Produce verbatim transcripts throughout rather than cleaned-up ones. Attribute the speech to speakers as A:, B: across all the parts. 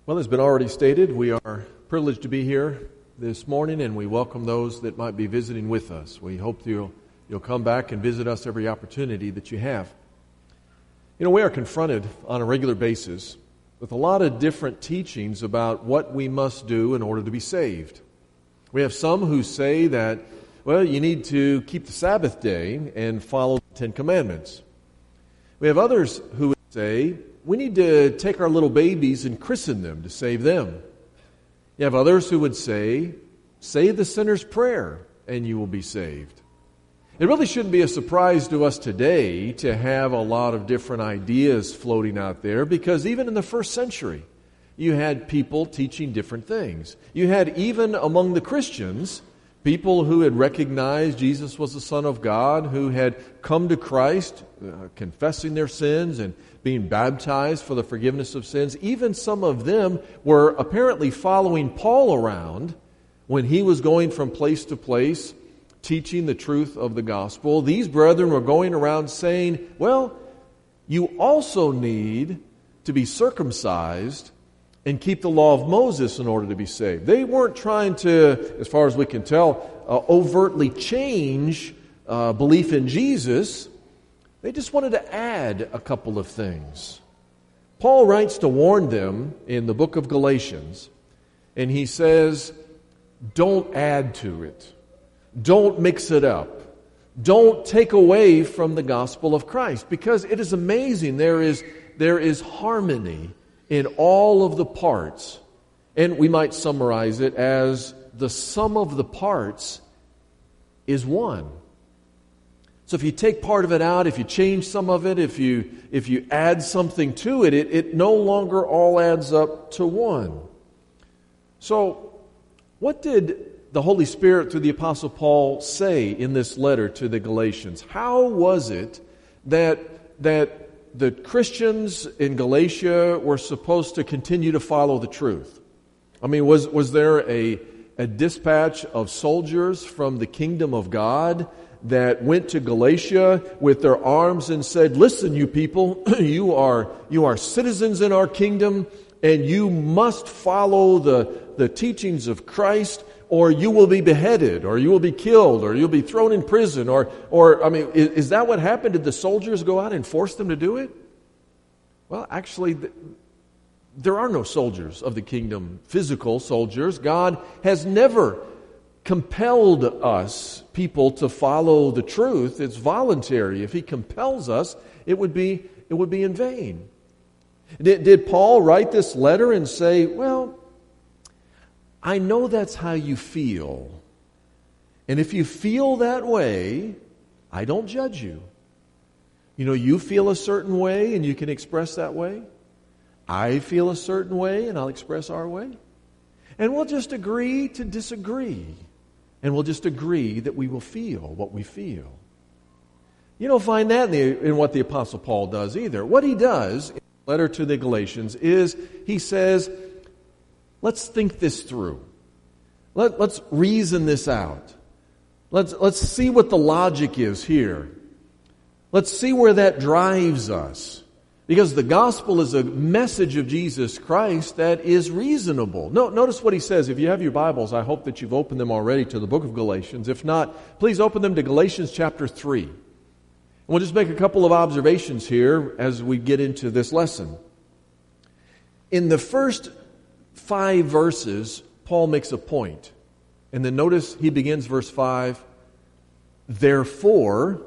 A: Well, as been already stated, we are privileged to be here this morning, and we welcome those that might be visiting with us. We hope you'll, you'll come back and visit us every opportunity that you have. You know, we are confronted on a regular basis with a lot of different teachings about what we must do in order to be saved. We have some who say that, well, you need to keep the Sabbath day and follow the Ten Commandments. We have others who would say, we need to take our little babies and christen them to save them. You have others who would say, say the sinner's prayer and you will be saved. It really shouldn't be a surprise to us today to have a lot of different ideas floating out there, because even in the first century, you had people teaching different things. You had, even among the Christians, people who had recognized Jesus was the Son of God, who had come to Christ, uh, confessing their sins and being baptized for the forgiveness of sins. Even some of them were apparently following Paul around when he was going from place to place, teaching the truth of the gospel. These brethren were going around saying, well, you also need to be circumcised and keep the law of Moses in order to be saved. They weren't trying to, as far as we can tell, uh, overtly change uh, belief in Jesus. They just wanted to add a couple of things. Paul writes to warn them in the book of Galatians, and he says, don't add to it. Don't mix it up. Don't take away from the gospel of Christ, because it is amazing. There is, there is harmony in all of the parts. And we might summarize it as the sum of the parts is one. So if you take part of it out, if you change some of it, if you if you add something to it, it, it no longer all adds up to one. So what did the Holy Spirit through the Apostle Paul say in this letter to the Galatians? How was it that that the Christians in Galatia were supposed to continue to follow the truth? I mean, was was there a a dispatch of soldiers from the kingdom of God that went to Galatia with their arms and said, listen, you people, you are you are citizens in our kingdom, and you must follow the, the teachings of Christ, or you will be beheaded, or you will be killed, or you'll be thrown in prison, or, or I mean, is, is that what happened? Did the soldiers go out and force them to do it? Well, actually, the, there are no soldiers of the kingdom, physical soldiers. God has never compelled us, people, to follow the truth. It's voluntary. If He compels us, it would be it would be in vain. Did, did Paul write this letter and say, well, I know that's how you feel, and if you feel that way, I don't judge you. You know, you feel a certain way and you can express that way. I feel a certain way and I'll express our way. And we'll just agree to disagree. And we'll just agree that we will feel what we feel. You don't find that in, the, in what the Apostle Paul does either. What he does in the letter to the Galatians is he says, let's think this through. Let, let's reason this out. Let's, let's see what the logic is here. Let's see where that drives us. Because the gospel is a message of Jesus Christ that is reasonable. No, notice what he says. If you have your Bibles, I hope that you've opened them already to the book of Galatians. If not, please open them to Galatians chapter three. And we'll just make a couple of observations here as we get into this lesson. In the first five verses, Paul makes a point. And then notice he begins verse five, therefore.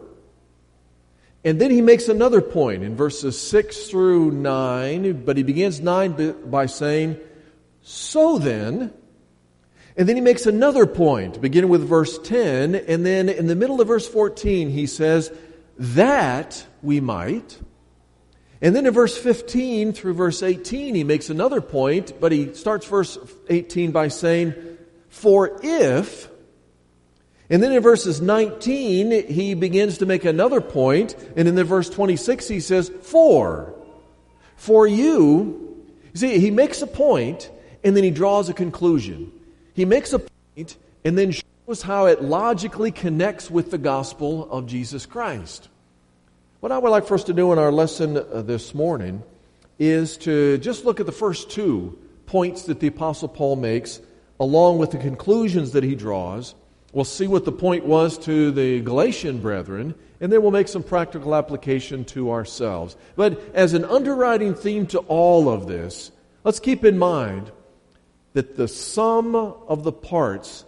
A: And then he makes another point in verses six through nine, but he begins nine by saying, so then, and then he makes another point, beginning with verse ten, and then in the middle of verse fourteen, he says, that we might. And then in verse fifteen through verse eighteen, he makes another point, but he starts verse eighteen by saying, for if. And then in verses nineteen, he begins to make another point. And in the verse twenty-six, he says, for. For you. You see, he makes a point, and then he draws a conclusion. He makes a point, and then shows how it logically connects with the gospel of Jesus Christ. What I would like for us to do in our lesson this morning is to just look at the first two points that the Apostle Paul makes, along with the conclusions that he draws. We'll see what the point was to the Galatian brethren, and then we'll make some practical application to ourselves. But as an underwriting theme to all of this, let's keep in mind that the sum of the parts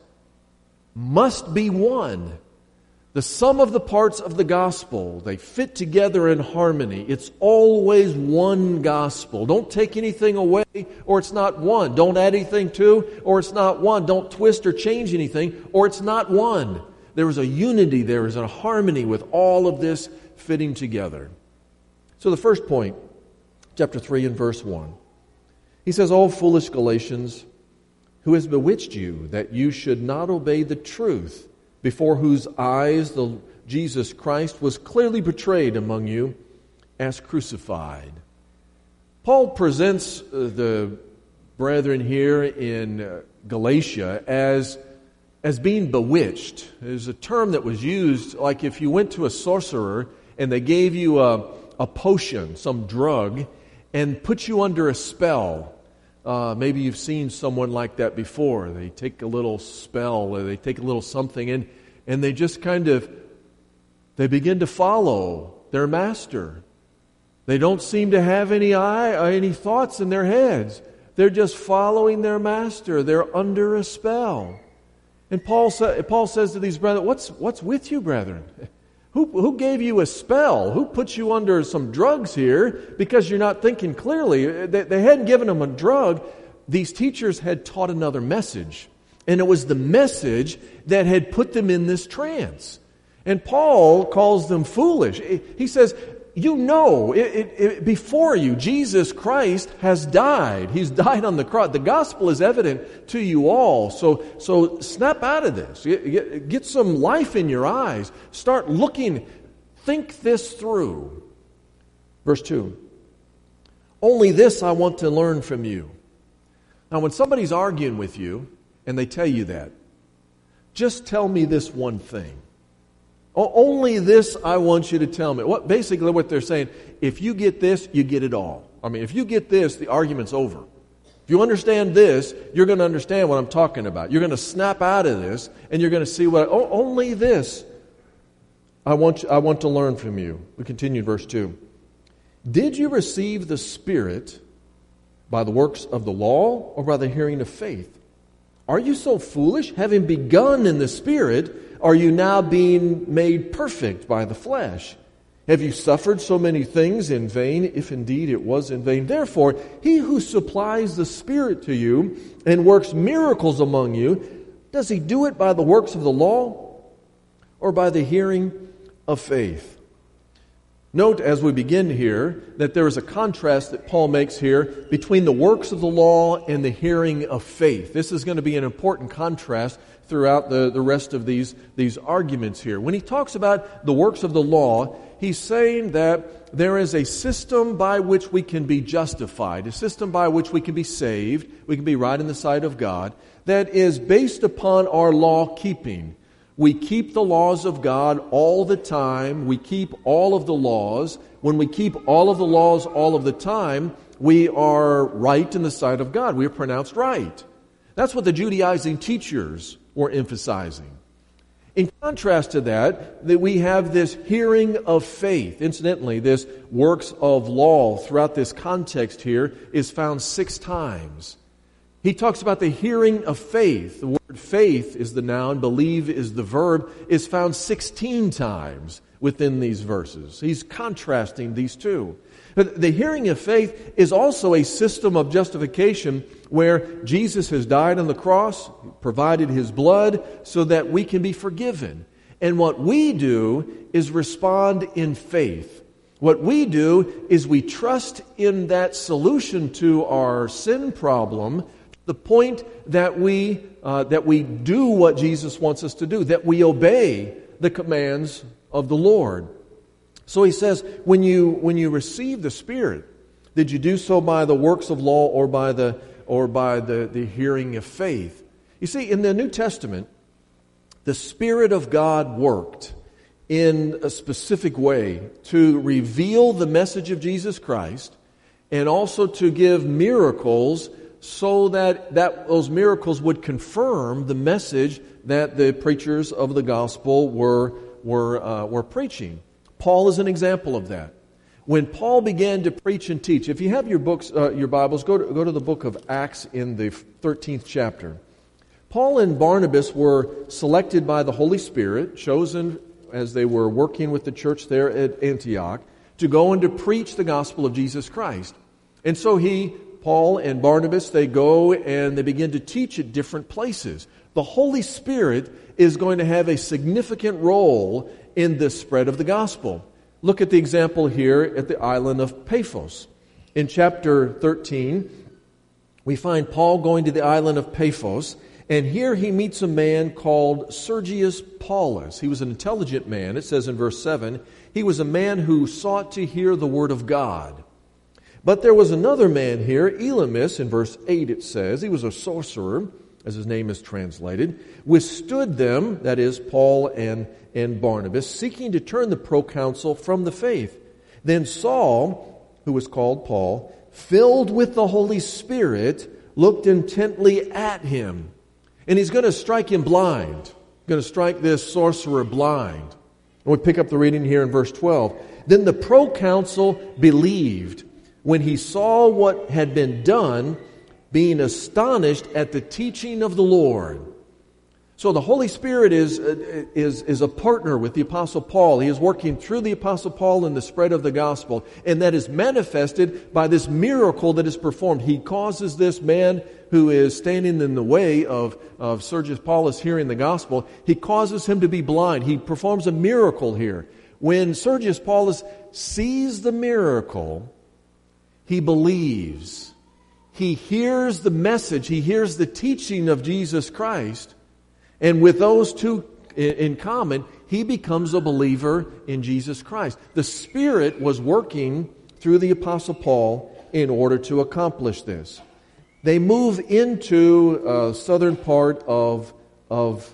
A: must be one. The sum of the parts of the gospel, they fit together in harmony. It's always one gospel. Don't take anything away or it's not one. Don't add anything to or it's not one. Don't twist or change anything or it's not one. There is a unity, there is a harmony with all of this fitting together. So the first point, chapter three and verse one. He says, "O foolish Galatians, who has bewitched you that you should not obey the truth, before whose eyes the Jesus Christ was clearly portrayed among you as crucified." Paul presents uh, the brethren here in uh, Galatia as, as being bewitched. There's a term that was used like if you went to a sorcerer and they gave you a, a potion, some drug, and put you under a spell. Uh, maybe you've seen someone like that before. They take a little spell, or they take a little something, and, and they just kind of, they begin to follow their master. They don't seem to have any eye, any thoughts in their heads. They're just following their master. They're under a spell. And Paul, sa- Paul says to these brethren, what's, what's with you, brethren? Who, who gave you a spell? Who put you under some drugs here because you're not thinking clearly? They, they hadn't given them a drug. These teachers had taught another message. And it was the message that had put them in this trance. And Paul calls them foolish. He says, you know, it, it, it, before you, Jesus Christ has died. He's died on the cross. The gospel is evident to you all. So, so snap out of this. Get, get some life in your eyes. Start looking. Think this through. Verse two. Only this I want to learn from you. Now, when somebody's arguing with you and they tell you that, just tell me this one thing. Only this I want you to tell me. What basically what they're saying, if you get this, you get it all. I mean, if you get this, the argument's over. If you understand this, you're going to understand what I'm talking about. You're going to snap out of this, and you're going to see what, oh, only this I want, you, I want to learn from you. We continue in verse two. Did you receive the Spirit by the works of the law or by the hearing of faith? Are you so foolish? Having begun in the Spirit, are you now being made perfect by the flesh? Have you suffered so many things in vain, if indeed it was in vain? Therefore, he who supplies the Spirit to you and works miracles among you, does he do it by the works of the law or by the hearing of faith? Note as we begin here that there is a contrast that Paul makes here between the works of the law and the hearing of faith. This is going to be an important contrast throughout the, the rest of these, these arguments here. When he talks about the works of the law, he's saying that there is a system by which we can be justified, a system by which we can be saved, we can be right in the sight of God, that is based upon our law keeping. We keep the laws of God all the time. We keep all of the laws. When we keep all of the laws all of the time, we are right in the sight of God. We are pronounced right. That's what the Judaizing teachers were emphasizing. In contrast to that, that we have this hearing of faith. Incidentally, this works of law throughout this context here is found six times. He talks about the hearing of faith. The word faith is the noun, believe is the verb, is found sixteen times within these verses. He's contrasting these two. But the hearing of faith is also a system of justification where Jesus has died on the cross, provided His blood so that we can be forgiven. And what we do is respond in faith. What we do is we trust in that solution to our sin problem, the point that we uh, that we do what Jesus wants us to do, that we obey the commands of the Lord. So he says, when you when you receive the Spirit, did you do so by the works of law or by the or by the, the hearing of faith? You see, in the New Testament, the Spirit of God worked in a specific way to reveal the message of Jesus Christ and also to give miracles so that, that those miracles would confirm the message that the preachers of the gospel were, were, uh, were preaching. Paul is an example of that. When Paul began to preach and teach, if you have your books, uh, your Bibles, go to, go to the book of Acts in the thirteenth chapter. Paul and Barnabas were selected by the Holy Spirit, chosen as they were working with the church there at Antioch, to go and to preach the gospel of Jesus Christ. And so he, Paul and Barnabas, they go and they begin to teach at different places. The Holy Spirit is going to have a significant role in the spread of the gospel. Look at the example here at the island of Paphos. In chapter thirteen, we find Paul going to the island of Paphos, and here he meets a man called Sergius Paulus. He was an intelligent man. It says in verse seven, he was a man who sought to hear the word of God. But there was another man here, Elymas, in verse eight it says, he was a sorcerer, as his name is translated, withstood them, that is, Paul and, and Barnabas, seeking to turn the proconsul from the faith. Then Saul, who was called Paul, filled with the Holy Spirit, looked intently at him. And he's going to strike him blind, going to strike this sorcerer blind. And we pick up the reading here in verse twelve. Then the proconsul believed when he saw what had been done, being astonished at the teaching of the Lord. So the Holy Spirit is, is, is a partner with the Apostle Paul. He is working through the Apostle Paul in the spread of the gospel, and that is manifested by this miracle that is performed. He causes this man who is standing in the way of, of Sergius Paulus hearing the gospel, he causes him to be blind. He performs a miracle here. When Sergius Paulus sees the miracle, he believes. He hears the message. He hears the teaching of Jesus Christ. And with those two in common, he becomes a believer in Jesus Christ. The Spirit was working through the Apostle Paul in order to accomplish this. They move into a southern part of of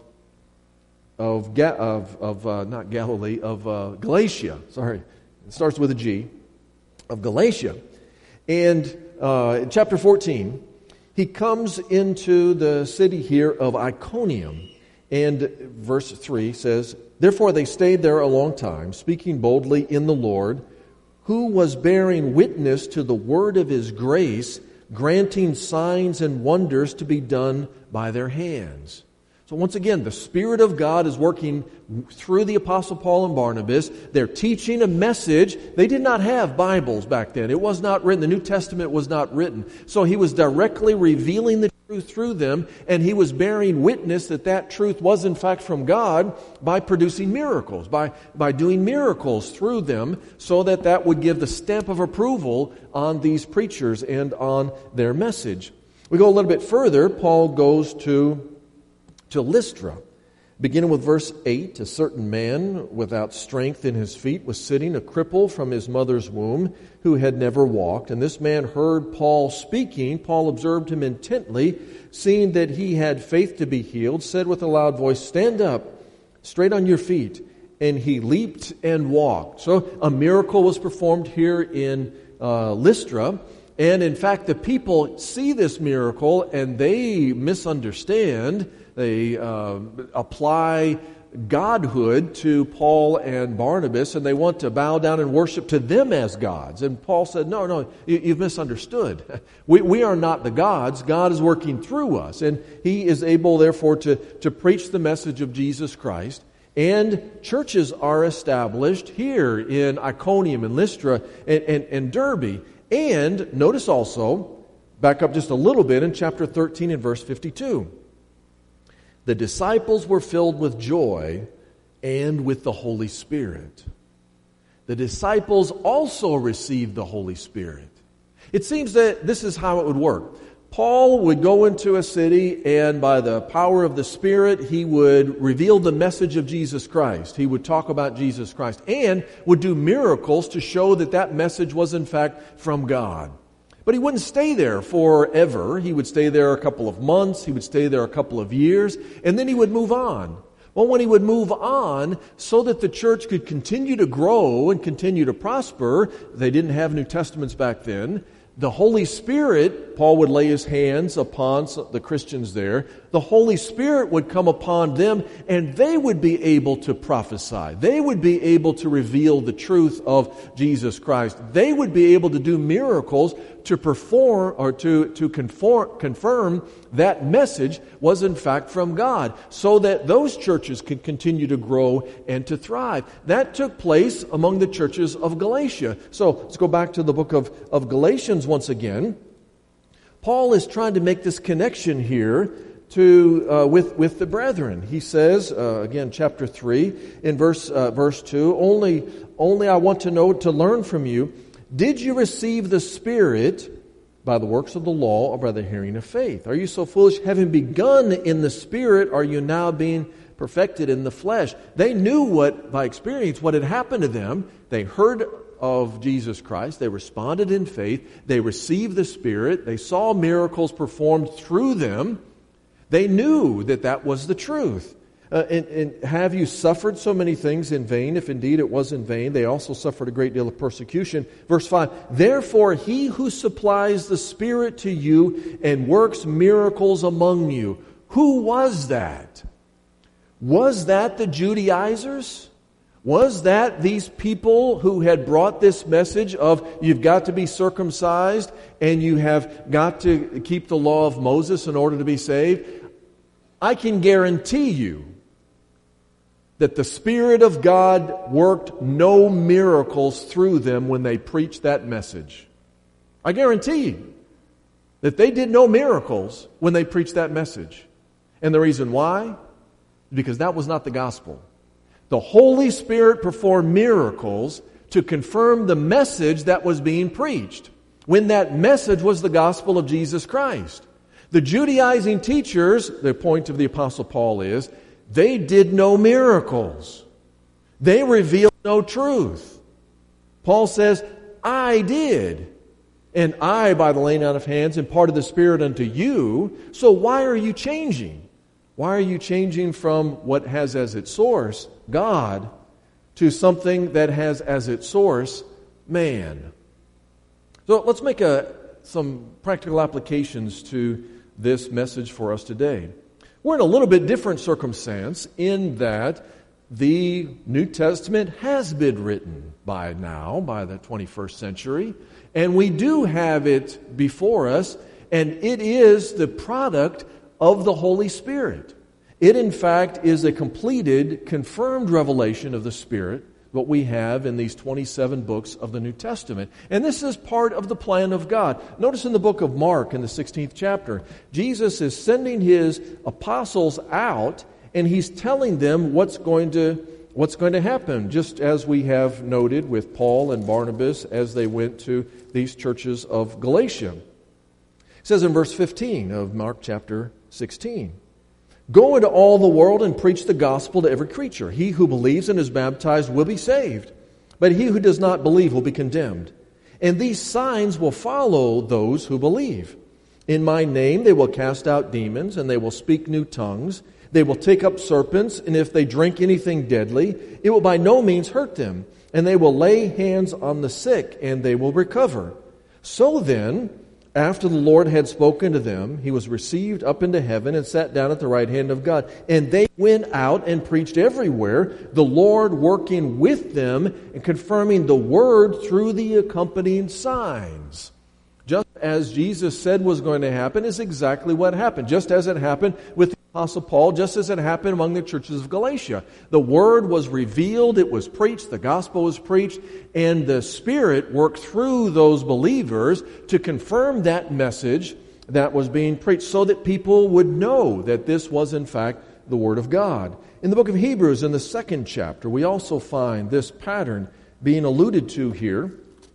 A: of of, of uh, not Galilee of uh, Galatia. Sorry, it starts with a G. Of Galatia, and uh, in chapter fourteen, he comes into the city here of Iconium. And verse three says, therefore they stayed there a long time, speaking boldly in the Lord, who was bearing witness to the word of his grace, granting signs and wonders to be done by their hands. So once again, the Spirit of God is working through the Apostle Paul and Barnabas. They're teaching a message. They did not have Bibles back then. It was not written. The New Testament was not written. So he was directly revealing the truth through them, and he was bearing witness that that truth was in fact from God by producing miracles, by, by doing miracles through them, so that that would give the stamp of approval on these preachers and on their message. We go a little bit further. Paul goes to to Lystra. Beginning with verse eight, a certain man without strength in his feet was sitting, a cripple from his mother's womb, who had never walked. And this man heard Paul speaking. Paul observed him intently, seeing that he had faith to be healed, said with a loud voice, stand up, straight on your feet. And he leaped and walked. So a miracle was performed here in uh, Lystra. And in fact, the people see this miracle and they misunderstand. They uh, apply godhood to Paul and Barnabas, and they want to bow down and worship to them as gods. And Paul said, no, no, you, you've misunderstood. We, we are not the gods. God is working through us. And he is able, therefore, to, to preach the message of Jesus Christ. And churches are established here in Iconium and Lystra and, and, and Derbe. And notice also, back up just a little bit in chapter thirteen and verse fifty-two. The disciples were filled with joy and with the Holy Spirit. The disciples also received the Holy Spirit. It seems that this is how it would work. Paul would go into a city, and by the power of the Spirit, he would reveal the message of Jesus Christ. He would talk about Jesus Christ and would do miracles to show that that message was in fact from God. But he wouldn't stay there forever. He would stay there a couple of months. He would stay there a couple of years. And then he would move on. Well, when he would move on, so that the church could continue to grow and continue to prosper, they didn't have New Testaments back then, The Holy Spirit, Paul would lay his hands upon the Christians there. The Holy Spirit would come upon them, and they would be able to prophesy. They would be able to reveal the truth of Jesus Christ. They would be able to do miracles to perform or to, to conform, confirm that message was in fact from God, so that those churches could continue to grow and to thrive. That took place among the churches of Galatia. So let's go back to the book of, of Galatians once again. Paul is trying to make this connection here to uh, with with the brethren. He says uh, again, chapter three in verse uh, verse two. Only only I want to know to learn from you. Did you receive the Spirit by the works of the law or by the hearing of faith? Are you so foolish? Having begun in the Spirit, are you now being perfected in the flesh? They knew what, by experience, what had happened to them. They heard of Jesus Christ. They responded in faith. They received the Spirit. They saw miracles performed through them. They knew that that was the truth. Uh, and, and have you suffered so many things in vain? If indeed it was in vain, they also suffered a great deal of persecution. Verse five, therefore he who supplies the Spirit to you and works miracles among you. Who was that? Was that the Judaizers? Was that these people who had brought this message of you've got to be circumcised and you have got to keep the law of Moses in order to be saved? I can guarantee you that the Spirit of God worked no miracles through them when they preached that message. I guarantee you that they did no miracles when they preached that message. And the reason why? Because that was not the gospel. The Holy Spirit performed miracles to confirm the message that was being preached, when that message was the gospel of Jesus Christ. The Judaizing teachers, the point of the Apostle Paul is, they did no miracles. They revealed no truth. Paul says, I did. And I, by the laying on of hands, imparted the Spirit unto you. So why are you changing? Why are you changing from what has as its source God to something that has as its source man? So let's make a, some practical applications to this message for us today. We're in a little bit different circumstance in that the New Testament has been written by now, by the twenty-first century, and we do have it before us, and it is the product of the Holy Spirit. It, in fact, is a completed, confirmed revelation of the Spirit, what we have in these twenty-seven books of the New Testament. And this is part of the plan of God. Notice in the book of Mark, in the sixteenth chapter, Jesus is sending his apostles out, and he's telling them what's going to what's going to happen, just as we have noted with Paul and Barnabas as they went to these churches of Galatia. It says in verse fifteen of Mark chapter sixteen, go into all the world and preach the gospel to every creature. He who believes and is baptized will be saved, but he who does not believe will be condemned. And these signs will follow those who believe. In my name they will cast out demons, and they will speak new tongues. They will take up serpents, and if they drink anything deadly, it will by no means hurt them. And they will lay hands on the sick, and they will recover. So then, after the Lord had spoken to them, he was received up into heaven and sat down at the right hand of God. And they went out and preached everywhere, the Lord working with them and confirming the word through the accompanying signs. Just as Jesus said was going to happen is exactly what happened. Just as it happened with the Apostle Paul, just as it happened among the churches of Galatia. The word was revealed, it was preached, the gospel was preached, and the Spirit worked through those believers to confirm that message that was being preached so that people would know that this was in fact the Word of God. In the book of Hebrews, in the second chapter, we also find this pattern being alluded to here.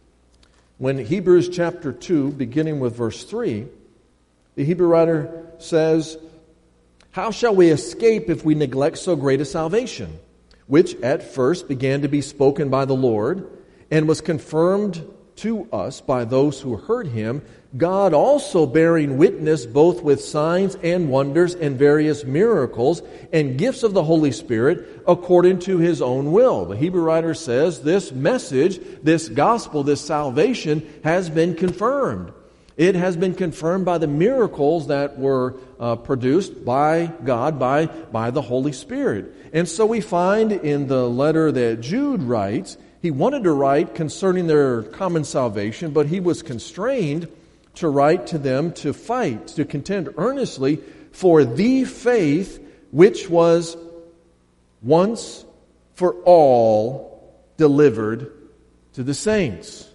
A: When Hebrews chapter two, beginning with verse three, the Hebrew writer says, how shall we escape if we neglect so great a salvation, which at first began to be spoken by the Lord, and was confirmed to us by those who heard him, God also bearing witness both with signs and wonders and various miracles and gifts of the Holy Spirit according to his own will. The Hebrew writer says this message, this gospel, this salvation has been confirmed. It has been confirmed by the miracles that were uh, produced by God, by, by the Holy Spirit. And so we find in the letter that Jude writes, he wanted to write concerning their common salvation, but he was constrained to write to them to fight, to contend earnestly for the faith which was once for all delivered to the saints.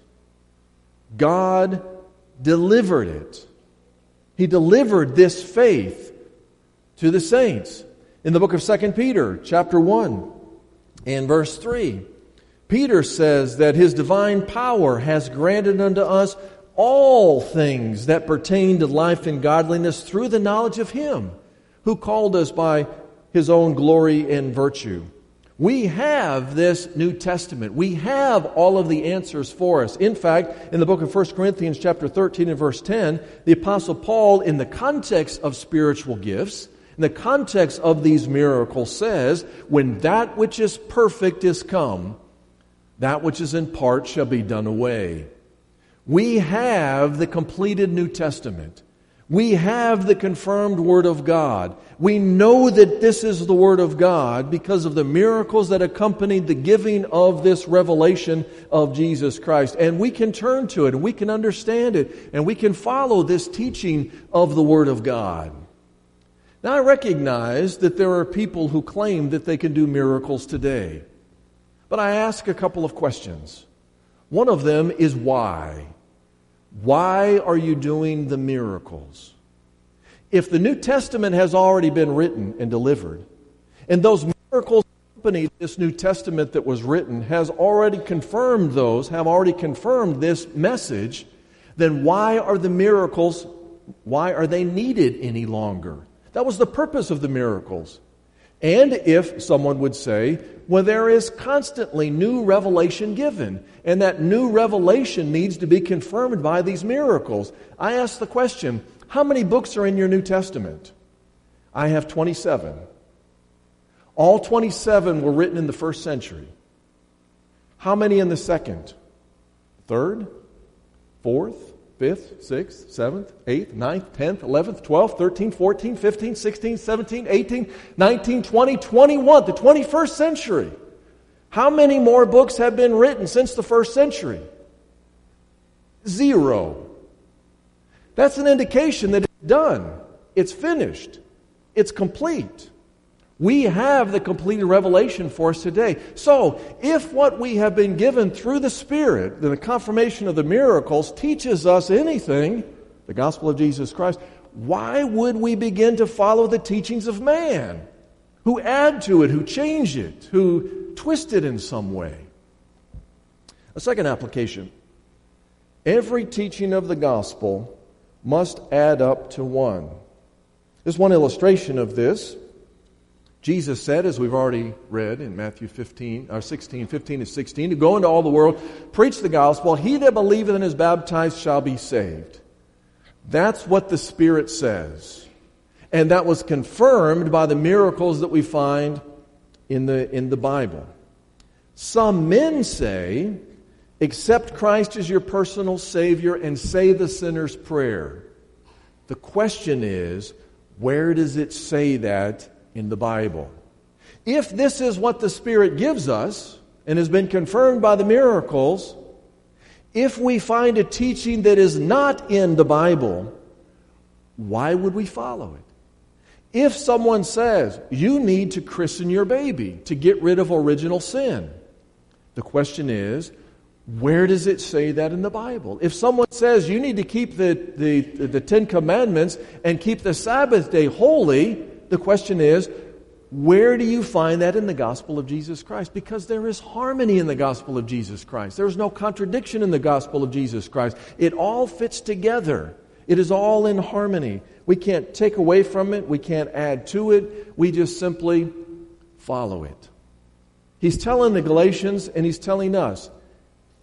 A: God delivered it. He delivered this faith to the saints. In the book of Second Peter, chapter one, and verse three, Peter says that his divine power has granted unto us all things that pertain to life and godliness through the knowledge of him who called us by his own glory and virtue. We have this New Testament. We have all of the answers for us. In fact, in the book of First Corinthians chapter thirteen and verse ten, the Apostle Paul, in the context of spiritual gifts, in the context of these miracles, says, when that which is perfect is come, that which is in part shall be done away. We have the completed New Testament. We have the confirmed Word of God. We know that this is the Word of God because of the miracles that accompanied the giving of this revelation of Jesus Christ. And we can turn to it, and we can understand it, and we can follow this teaching of the Word of God. Now, I recognize that there are people who claim that they can do miracles today. But I ask a couple of questions. One of them is why? Why are you doing the miracles? If the New Testament has already been written and delivered, and those miracles accompanied this New Testament that was written has already confirmed those, have already confirmed this message, then why are the miracles, why are they needed any longer? That was the purpose of the miracles. And if someone would say, well, there is constantly new revelation given, and that new revelation needs to be confirmed by these miracles. I ask the question, how many books are in your New Testament? I have twenty-seven. All twenty-seven were written in the first century. How many in the second? Third? Fourth? Fifth? Sixth? Seventh? Eighth? Ninth? Tenth? Eleventh? Twelfth? Thirteenth? Fourteenth? Fifteenth? Sixteenth? Seventeenth? Eighteenth? Nineteenth? Twenty? Twenty-one? The twenty-first century. How many more books have been written since the first century? Zero. That's an indication that it's done. It's finished. It's complete. We have the completed revelation for us today. So, if what we have been given through the Spirit, the confirmation of the miracles, teaches us anything, the gospel of Jesus Christ, why would we begin to follow the teachings of man, who add to it, who change it, who twist it in some way? A second application. Every teaching of the gospel must add up to one. There's one illustration of this. Jesus said, as we've already read in Matthew fifteen, or sixteen, fifteen to sixteen, to go into all the world, preach the gospel. He that believeth and is baptized shall be saved. That's what the Spirit says. And that was confirmed by the miracles that we find in the, in the Bible. Some men say, accept Christ as your personal Savior and say the sinner's prayer. The question is, where does it say that in the Bible? If this is what the Spirit gives us and has been confirmed by the miracles, if we find a teaching that is not in the Bible, why would we follow it? If someone says, you need to christen your baby to get rid of original sin, the question is, where does it say that in the Bible? If someone says you need to keep the, the, the Ten Commandments and keep the Sabbath day holy, the question is, where do you find that in the gospel of Jesus Christ? Because there is harmony in the gospel of Jesus Christ. There is no contradiction in the gospel of Jesus Christ. It all fits together. It is all in harmony. We can't take away from it. We can't add to it. We just simply follow it. He's telling the Galatians and he's telling us,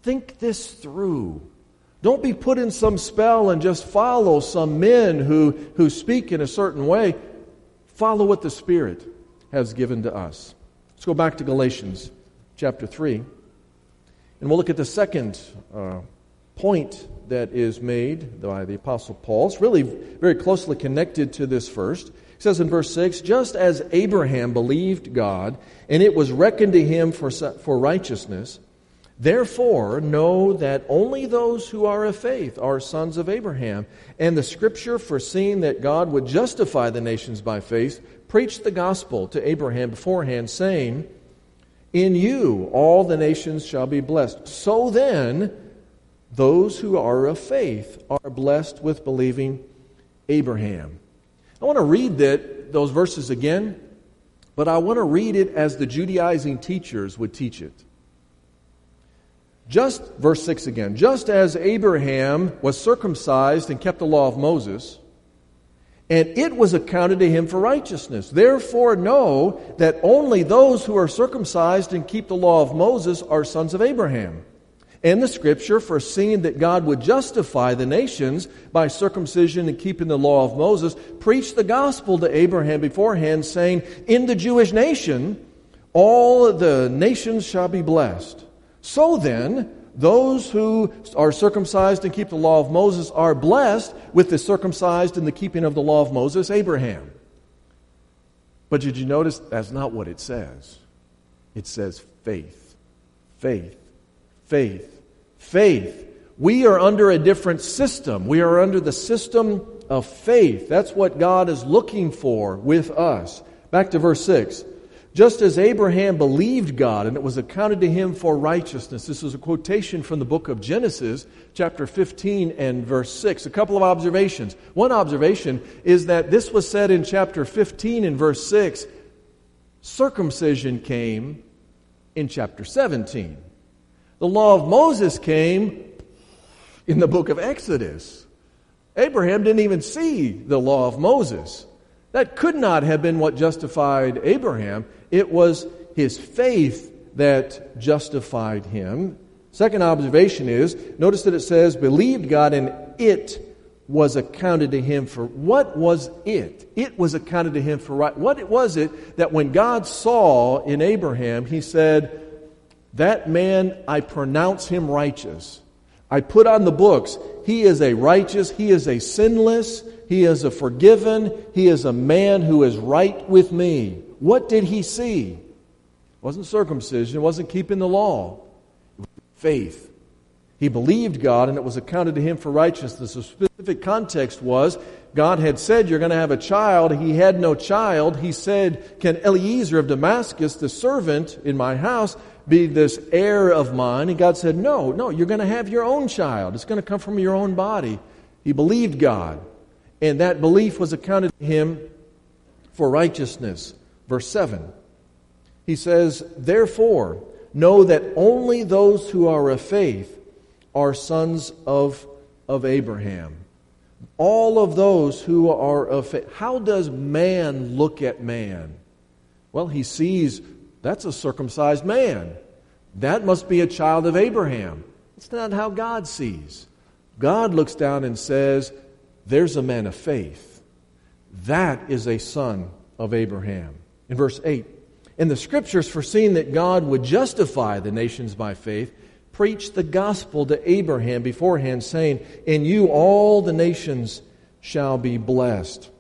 A: think this through. Don't be put in some spell and just follow some men who, who speak in a certain way. Follow what the Spirit has given to us. Let's go back to Galatians chapter three. And we'll look at the second uh, point that is made by the Apostle Paul. It's really very closely connected to this first. It says in verse six, just as Abraham believed God, and it was reckoned to him for, for righteousness, therefore know that only those who are of faith are sons of Abraham. And the Scripture, foreseeing that God would justify the nations by faith, preached the gospel to Abraham beforehand, saying, in you all the nations shall be blessed. So then, those who are of faith are blessed with believing Abraham. I want to read that, those verses again, but I want to read it as the Judaizing teachers would teach it. Just, verse six again, just as Abraham was circumcised and kept the law of Moses, and it was accounted to him for righteousness. Therefore know that only those who are circumcised and keep the law of Moses are sons of Abraham. And the Scripture, foreseeing that God would justify the nations by circumcision and keeping the law of Moses, preached the gospel to Abraham beforehand, saying, in the Jewish nation all the nations shall be blessed. So then, those who are circumcised and keep the law of Moses are blessed with the circumcised and the keeping of the law of Moses, Abraham. But did you notice that's not what it says? It says faith, faith, faith, faith. We are under a different system. We are under the system of faith. That's what God is looking for with us. Back to verse six. Just as Abraham believed God, and it was accounted to him for righteousness. This is a quotation from the book of Genesis, chapter fifteen and verse six. A couple of observations. One observation is that this was said in chapter fifteen and verse six. Circumcision came in chapter seventeen. The law of Moses came in the book of Exodus. Abraham didn't even see the law of Moses. That could not have been what justified Abraham. It was his faith that justified him. Second observation is, notice that it says, believed God, and it was accounted to him for... What was it? It was accounted to him for right. What was it that when God saw in Abraham, he said, that man, I pronounce him righteous. I put on the books, he is a righteous, he is a sinless, he is a forgiven, he is a man who is right with me. What did he see? It wasn't circumcision, it wasn't keeping the law. It was faith. He believed God, and it was accounted to him for righteousness. The specific context was, God had said, you're going to have a child. He had no child. He said, can Eliezer of Damascus, the servant in my house, be this heir of mine? And God said, no, no, you're going to have your own child. It's going to come from your own body. He believed God, and that belief was accounted to him for righteousness. Verse seven, he says, therefore, know that only those who are of faith are sons of, of Abraham. All of those who are of faith. How does man look at man? Well, he sees, that's a circumcised man. That must be a child of Abraham. It's not how God sees. God looks down and says, there's a man of faith. That is a son of Abraham. In verse eight, in the Scriptures, foreseeing that God would justify the nations by faith, preached the gospel to Abraham beforehand, saying, in you all the nations shall be blessed.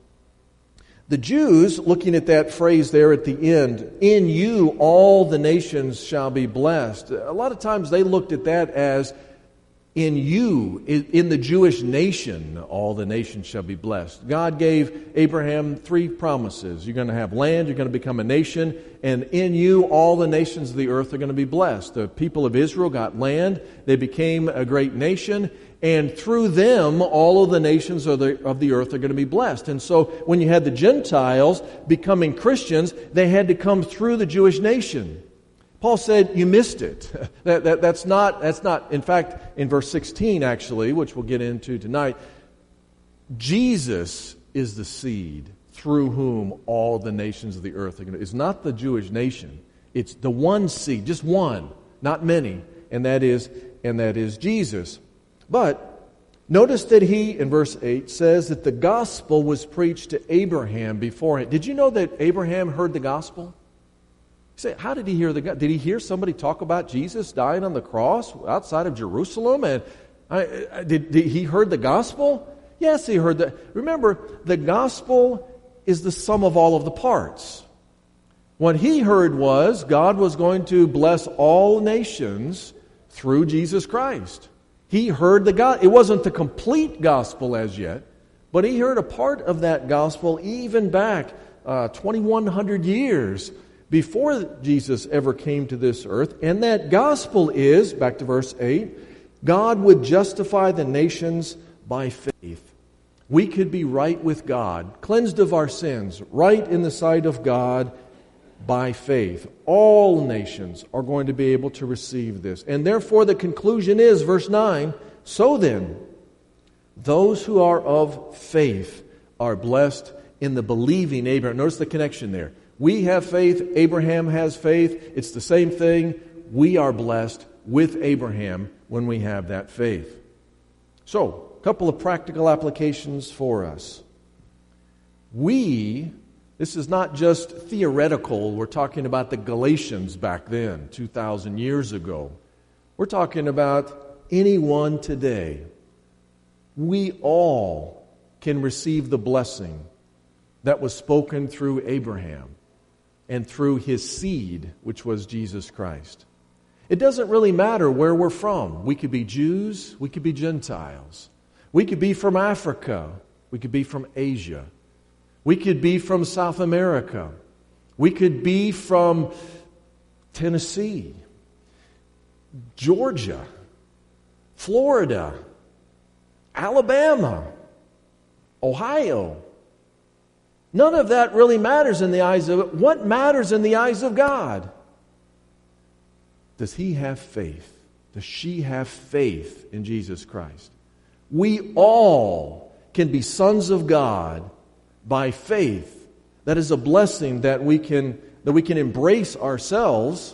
A: The Jews, looking at that phrase there at the end, in you all the nations shall be blessed. A lot of times they looked at that as, in you, in the Jewish nation, all the nations shall be blessed. God gave Abraham three promises. You're going to have land, you're going to become a nation, and in you all the nations of the earth are going to be blessed. The people of Israel got land, they became a great nation, and through them all of the nations of the, of the earth are going to be blessed. And so when you had the Gentiles becoming Christians, they had to come through the Jewish nation. Paul said, you missed it. that, that, that's not, that's not, in fact, in verse sixteen actually, which we'll get into tonight, Jesus is the seed through whom all the nations of the earth are going to... It's not the Jewish nation. It's the one seed, just one, not many, and that is and that is Jesus. But notice that he, in verse eight, says that the gospel was preached to Abraham beforehand. Did you know that Abraham heard the gospel? You say, how did he hear the gospel? Did he hear somebody talk about Jesus dying on the cross outside of Jerusalem? And I, I, did, did he heard the gospel? Yes, he heard that. Remember, the gospel is the sum of all of the parts. What he heard was God was going to bless all nations through Jesus Christ. He heard the gospel. It wasn't the complete gospel as yet, but he heard a part of that gospel even back uh, twenty-one hundred years before Jesus ever came to this earth. And that gospel is, back to verse eight, God would justify the nations by faith. We could be right with God, cleansed of our sins, right in the sight of God by faith. All nations are going to be able to receive this. And therefore the conclusion is, verse nine, so then, those who are of faith are blessed in the believing Abraham. Notice the connection there. We have faith, Abraham has faith. It's the same thing. We are blessed with Abraham when we have that faith. So, a couple of practical applications for us. We, this is not just theoretical. We're talking about the Galatians back then, two thousand years ago. We're talking about anyone today. We all can receive the blessing that was spoken through Abraham and through his seed, which was Jesus Christ. It doesn't really matter where we're from. We could be Jews, we could be Gentiles. We could be from Africa. We could be from Asia. We could be from South America. We could be from Tennessee, Georgia, Florida, Alabama, Ohio. None of that really matters in the eyes of it. What matters in the eyes of God? Does he have faith? Does she have faith in Jesus Christ? We all can be sons of God by faith. That is a blessing that we can that we can embrace ourselves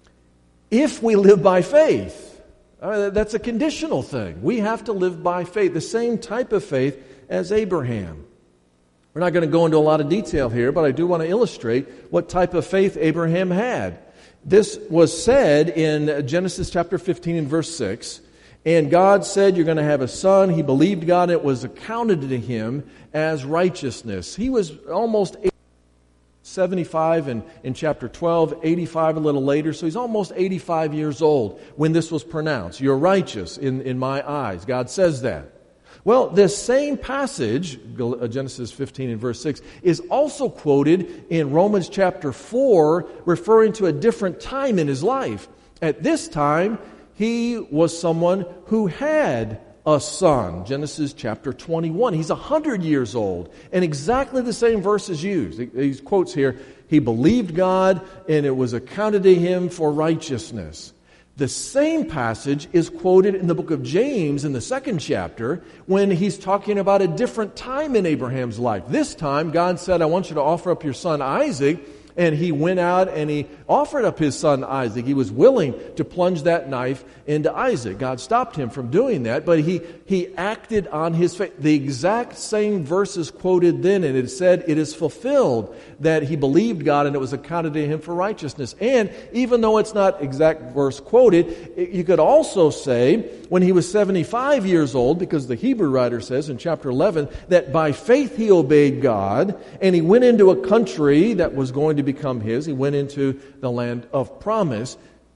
A: if we live by faith. Uh, that's a conditional thing. We have to live by faith, the same type of faith as Abraham. We're not going to go into a lot of detail here, but I do want to illustrate what type of faith Abraham had. This was said in Genesis chapter fifteen and verse six. And God said, you're going to have a son. He believed God, and it was accounted to him as righteousness. He was almost seventy-five in, in chapter twelve, eighty-five a little later. So he's almost eighty-five years old when this was pronounced. You're righteous in, in my eyes. God says that. Well, this same passage, Genesis fifteen and verse six, is also quoted in Romans chapter four, referring to a different time in his life. At this time, he was someone who had a son. Genesis chapter twenty-one. He's one hundred years old. And exactly the same verse is used. He quotes here, he believed God and it was accounted to him for righteousness. The same passage is quoted in the book of James in the second chapter when he's talking about a different time in Abraham's life. This time, God said, I want you to offer up your son Isaac. And he went out and he offered up his son Isaac. He was willing to plunge that knife into Isaac. God stopped him from doing that, but he, he acted on his faith. The exact same verse is quoted then, and it said, it is fulfilled that he believed God and it was accounted to him for righteousness. And even though it's not exact verse quoted, you could also say when he was seventy-five years old, because the Hebrew writer says in chapter eleven that by faith he obeyed God and he went into a country that was going to become his. He went into the land of promise.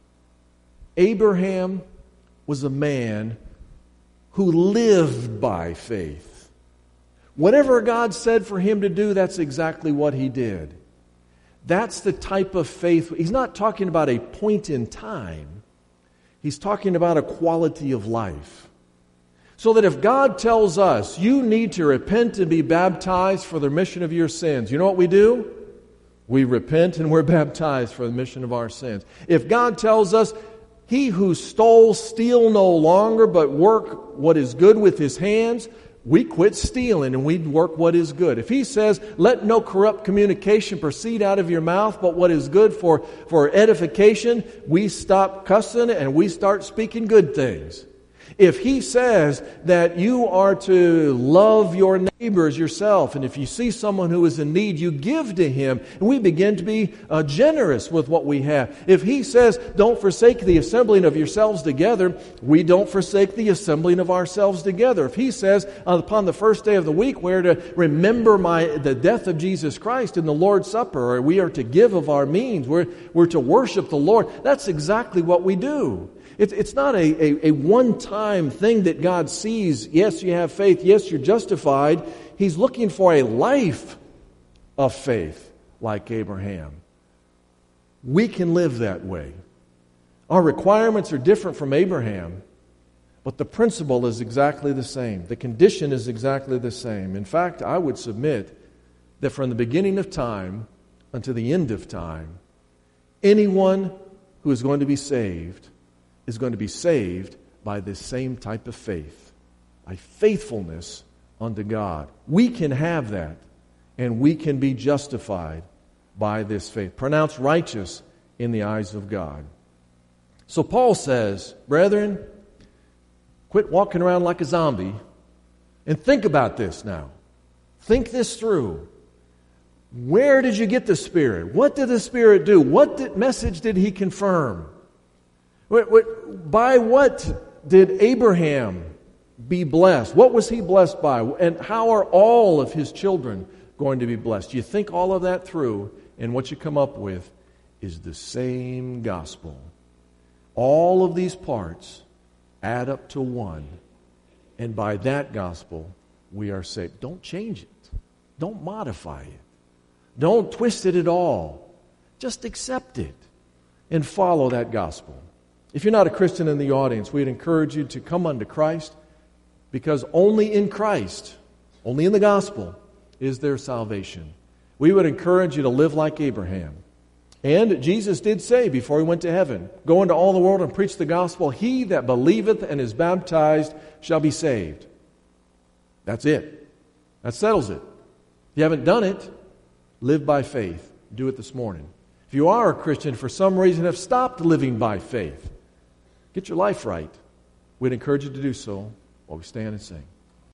A: Abraham was a man who lived by faith. Whatever God said for him to do, that's exactly what he did. That's the type of faith. He's not talking about a point in time. He's talking about a quality of life. So that if God tells us, you need to repent and be baptized for the remission of your sins, you know what we do? We repent and we're baptized for the remission of our sins. If God tells us, he who stole, steal no longer, but work what is good with his hands, we quit stealing and we work what is good. If He says, let no corrupt communication proceed out of your mouth, but what is good for, for edification, we stop cussing and we start speaking good things. If He says that you are to love your neighbor as yourself, and if you see someone who is in need, you give to him, and we begin to be uh, generous with what we have. If He says, don't forsake the assembling of yourselves together, we don't forsake the assembling of ourselves together. If He says, upon the first day of the week, we're to remember my the death of Jesus Christ in the Lord's Supper, or we are to give of our means, we're, we're to worship the Lord, that's exactly what we do. It's, it's not a, a, a one-time thing that God sees. Yes, you have faith. Yes, you're justified. He's looking for a life of faith like Abraham. We can live that way. Our requirements are different from Abraham, but the principle is exactly the same. The condition is exactly the same. In fact, I would submit that from the beginning of time unto the end of time, anyone who is going to be saved is going to be saved by this same type of faith, by faithfulness unto God. We can have that, and we can be justified by this faith, pronounced righteous in the eyes of God. So Paul says, brethren, quit walking around like a zombie and think about this now. Think this through. Where did you get the Spirit? What did the Spirit do? What did, message did He confirm? What, what, by what did Abraham be blessed? What was he blessed by? And how are all of his children going to be blessed? You think all of that through, and what you come up with is the same gospel. All of these parts add up to one. And by that gospel, we are saved. Don't change it. Don't modify it. Don't twist it at all. Just accept it and follow that gospel. If you're not a Christian in the audience, we'd encourage you to come unto Christ, because only in Christ, only in the gospel, is there salvation. We would encourage you to live like Abraham. And Jesus did say before He went to heaven, go into all the world and preach the gospel. He that believeth and is baptized shall be saved. That's it. That settles it. If you haven't done it, live by faith. Do it this morning. If you are a Christian, for some reason have stopped living by faith, get your life right. We'd encourage you to do so while we stand and sing.